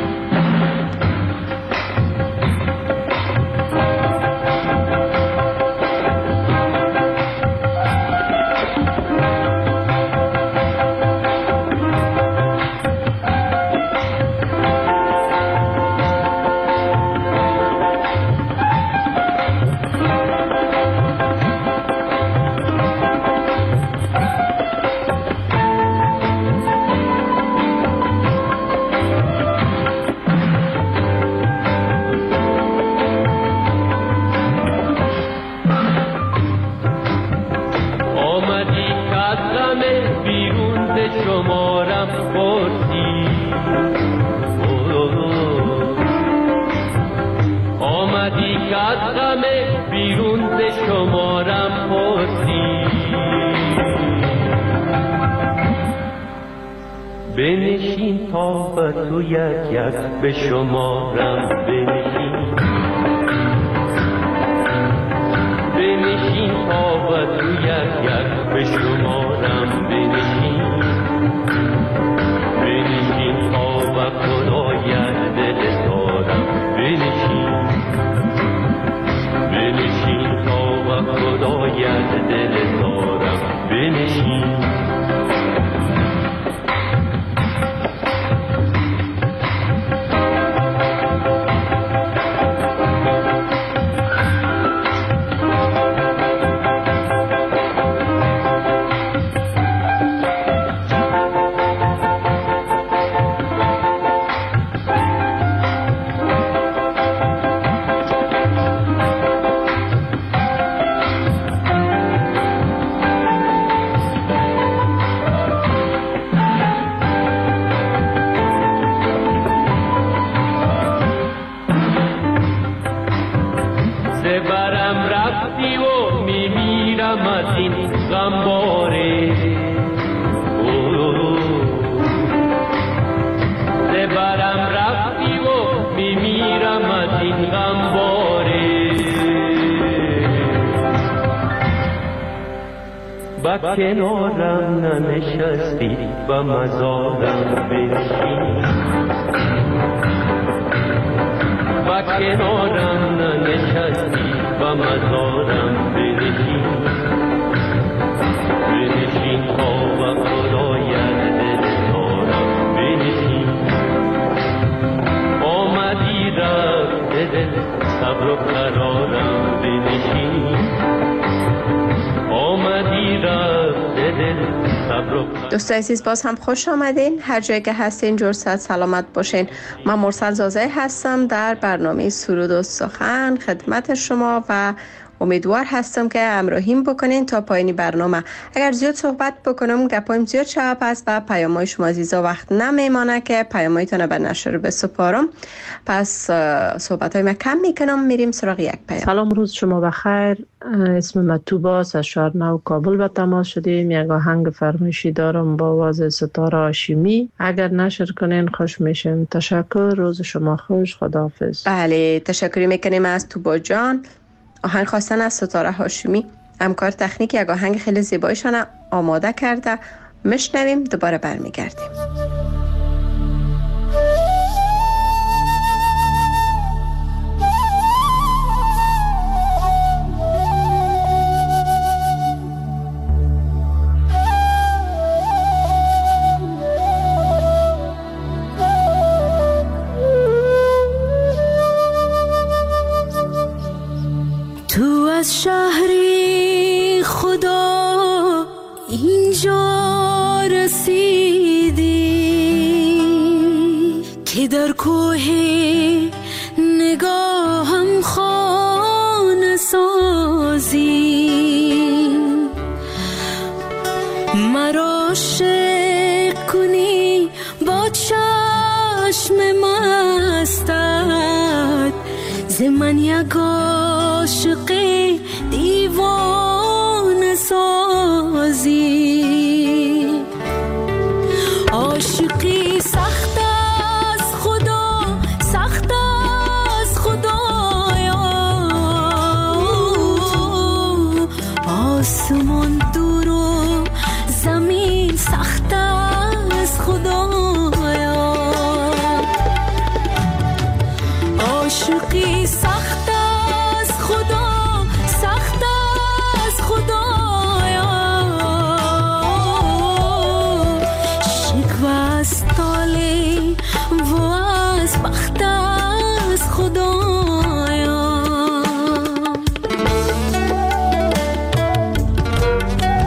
Speaker 6: بنشین تا به تو یک یک به شمارم بنشین، بنشین تا به تو یک یک به شمارم بنشین، بنشین تا به خدایت دل زارم بنشین، بنشین تا به خدایت دل زارم بنشین. این غم باره برم رفتی و میمیرم از این غم باره با کنارم ننشستی و مزارم بنشین با کنارم ننشستی و مزارم بنشین بنشین تا و خداید دلدارم بنشین آمدی رفت دل صبر و قرارم بنشین آمدی رفت دل صبر و قرارم.
Speaker 3: دوستای عزیز باز هم خوش آمدین. هر جایی که هستین جور صحت سلامت باشین. من مرسل زازه هستم در برنامه سرود و سخن خدمت شما و امیدوار هستم که همراهیم بکنین تا پایین برنامه. اگر زیاد صحبت بکنم گپایم زیاد شب است و پیام‌های شما عزیزا وقت نمیمانه که پیام‌هایتون به نشر بسپارم. پس صحبت‌های من کم میکنم، میریم سراغ یک پیام.
Speaker 13: سلام، روز شما بخیر. اسم من توباس از شهر نو کابل به تماس شدیم. یک آهنگ فرمایشی دارم با آواز ستاره هاشمی. اگر نشر کنین خوش میشم. تشکر، روز شما خوش، خداحافظ.
Speaker 3: بله، تشکر میکنیم از توبا جان. آهنگ خواستن از ستاره هاشمی، همکار تکنیک، یک آهنگ خیلی زیبایشان آماده کرده. میشنویم، دوباره برمیگردیم.
Speaker 14: تو از شهری خدا اینجا رسیدی که در کوه نگاهم خانه سازی، مرا عاشق کنی با چشم مستت، ز من یک عاشق دیوانه سازی. عاشقی سخت از خدا، سخت از خدایا، آسمان دور و زمین سخت از خدایا. عاشقی سخت از خدا، سخت از خدایا، شکوه از تالی و از بخت از خدایا.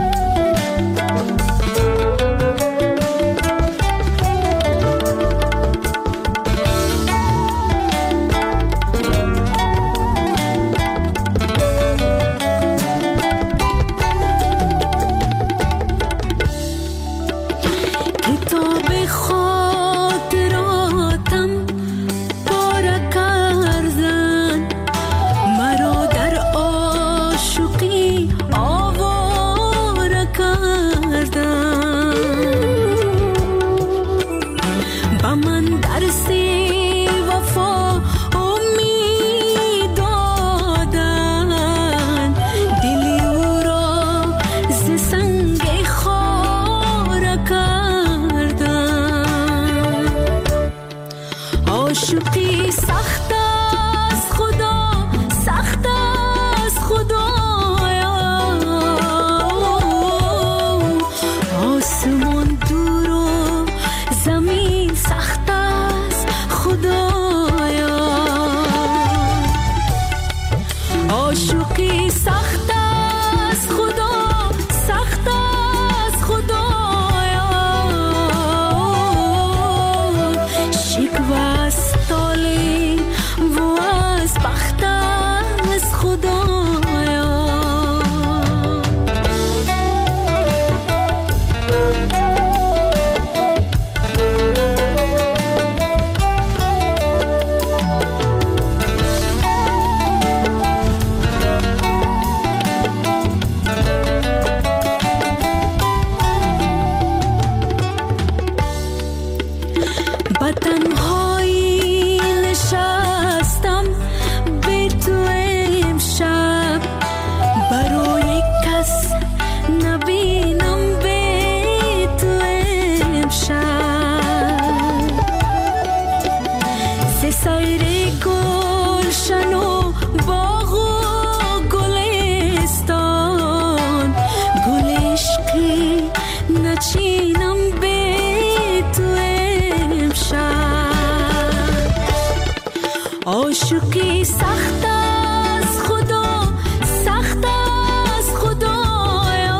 Speaker 14: آشوقی سخت از خدا، سخت از خدایا.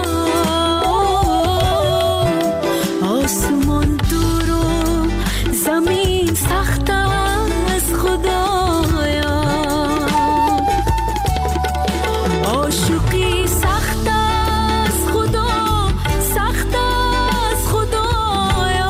Speaker 14: آسمان دور و زمین سخت از خدایا. آشوقی سخت از خدا، سخت از خدایا.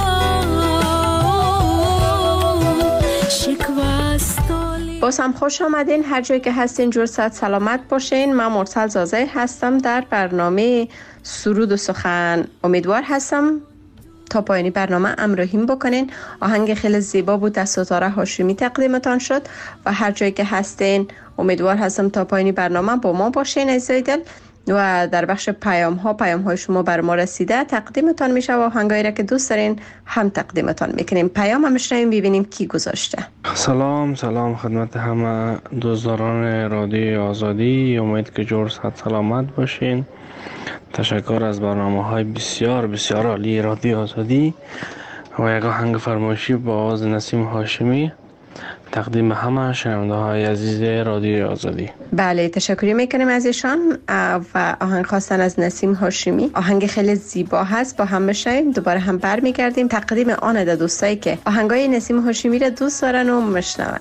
Speaker 14: شکوه استالی
Speaker 3: باز هم خوش آمدین، هر جایی که هستین جور صحت سلامت باشین. من مرسل زازه هستم در برنامه سرود و سخن. امیدوار هستم تا پایانی برنامه همراهیم بکنین. آهنگ خیلی زیبا بود از ستاره هاشمی تقدیمتان شد و هر جایی که هستین امیدوار هستم تا پایانی برنامه با ما باشین عزیزای دل. و در بخش پیام ها پیام های شما بر ما رسیده تقدیمتان میشه و آهنگایی را که دوست دارین هم تقدیمتان میکنیم. پیام هم میشنیم ببینیم کی گذاشته.
Speaker 15: سلام سلام خدمت همه دوستداران رادیو آزادی، امید که جور صحت سلامت باشین. تشکر از برنامه های بسیار بسیار عالی رادیو آزادی و یک آهنگ فرمایشی با آواز نسیم هاشمی تقدیم همه شنونده های عزیز رادیو آزادی.
Speaker 3: بله تشکری میکنیم از ایشان و آهنگ خواستن از نسیم هاشمی. آهنگ خیلی زیبا هست، با هم بشنویم دوباره هم برمیگردیم تقدیم آن ده دوستایی که آهنگای نسیم هاشمی را دوست دارن و میشنون.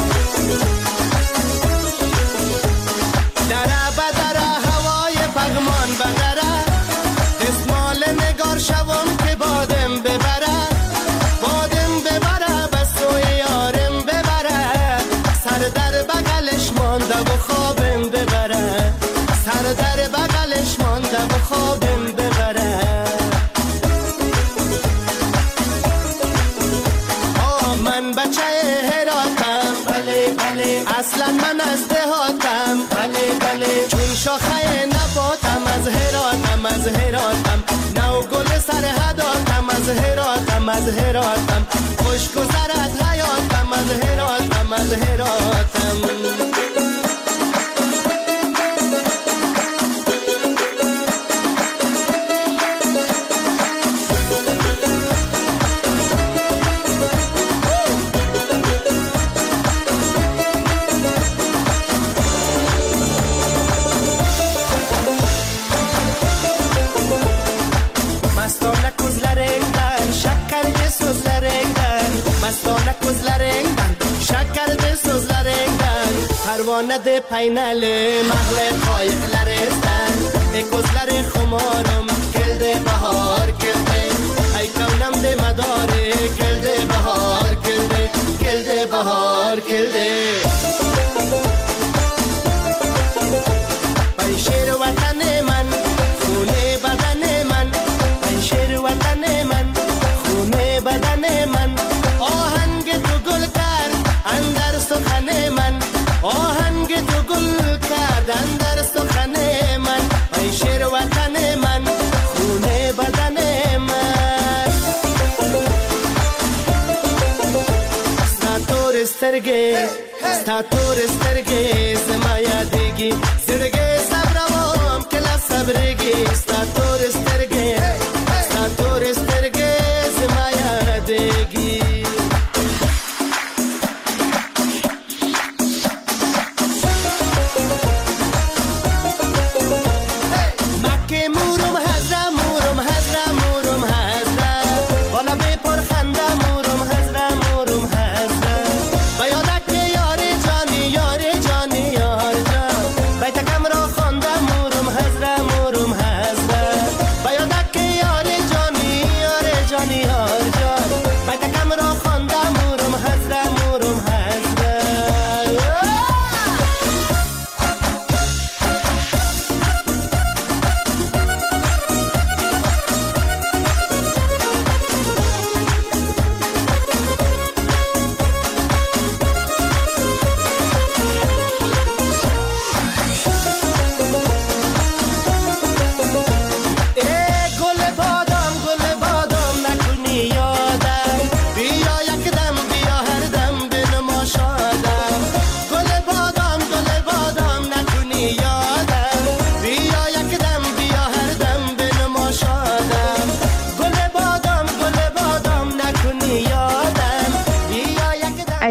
Speaker 16: در بغلش مانده و خوابم ببره. آه من بچه هراتم، بله بله اصلا من از دهاتم، بله بله چون شاخه نباتم از هراتم، از هراتم نو گل سر هداتم، از هراتم از هراتم خوش گذرد حیاتم، از هراتم از هراتم. پروانه ده پیناله مغل قایق لرستن اکوزلر خمارم کلده بهار کلده ای کونم ده مداره کلده بهار کلده کلده بهار کلده. پای شیر وطن من خونه بدن من، پای شیر وطن من خونه بدن من. آهنگ تو گل کرد اندر سخن من، آهنگ تو گل کردن در سخن من. ای شیر وطن من خونه بدن من. ستور استرگه ستور استرگه زمایا دیگی زرگه صبروام کلا صبرگی. ستور استرگه ستور استرگه زمایا دیگی.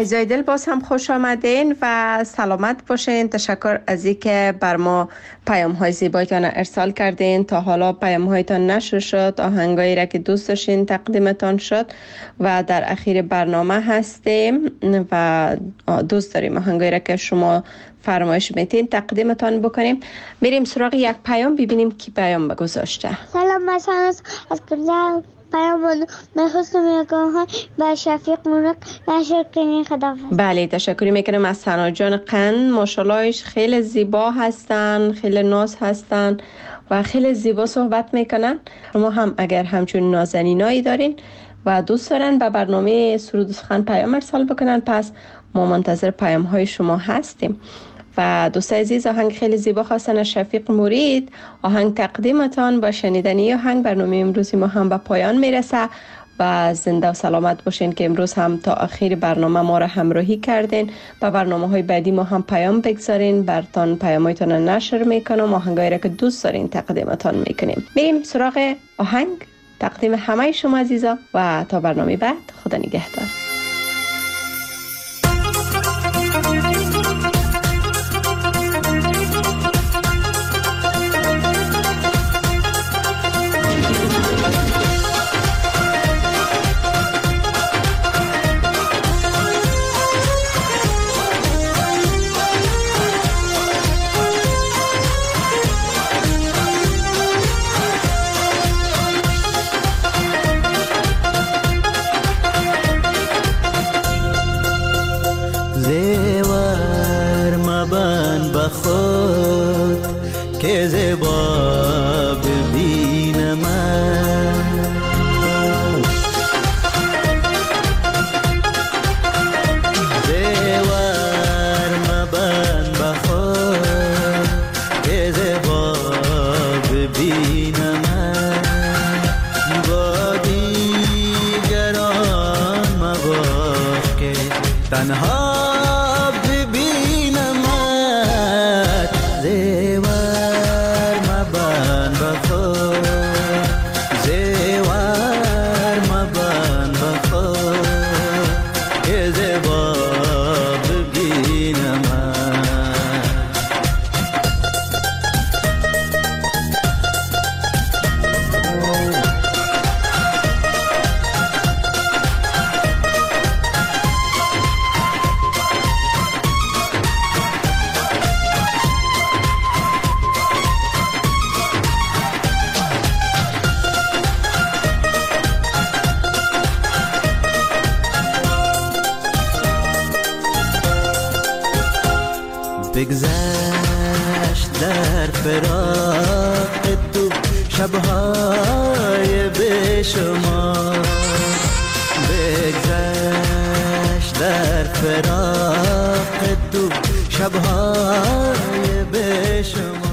Speaker 3: عزیزای دل باز هم خوش آمدین و سلامت باشین. تشکر از اینکه بر ما پیام های زیبایتان ارسال کردین. تا حالا پیام هایتان نشر شد، آهنگایی را که دوست داشتین تقدیمتان شد و در اخیر برنامه هستیم و دوست داریم آهنگایی را که شما فرمایش میتین تقدیمتان بکنیم. میریم سراغ یک پیام ببینیم کی پیام گذاشته.
Speaker 17: سلام، مثلا از کجا پیام محسوس میگم با شفیق مونک نشر کنین. خداحافظ.
Speaker 3: بله تشکر میکنم از سنا جان قند. ماشاءالله خیلی زیبا هستن، خیلی ناز هستن و خیلی زیبا صحبت میکنن. شما هم اگر همچون نازنینایی دارین و دوست دارن به برنامه سرود و سخن پیام ارسال بکنن، پس ما منتظر پیام های شما هستیم. و دوست عزیز آهنگ خیلی زیبا خواستن از شفیق مرید. آهنگ تقدیمتان با شنیدنی آهنگ برنامه امروزی ما هم به پایان میرسه و زنده و سلامت باشین که امروز هم تا آخر برنامه ما را همراهی کردین. با برنامه های بعدی ما هم پیام بگذارین، برتان پیامایتان نشر میکنم، آهنگایی را که دوست دارین تقدیمتان میکنیم. میریم سراغ آهنگ تقدیم همه شما عزیزا و تا برنامه بعد خدا نگهدار.
Speaker 11: خود که زیبا ببینم زیور مبن بخود که زیبا ببینم با دیگران مباش که تنها بگذشت در فراق تو شبهای بیشمار، بگذشت در فراق تو شبهای بیشمار.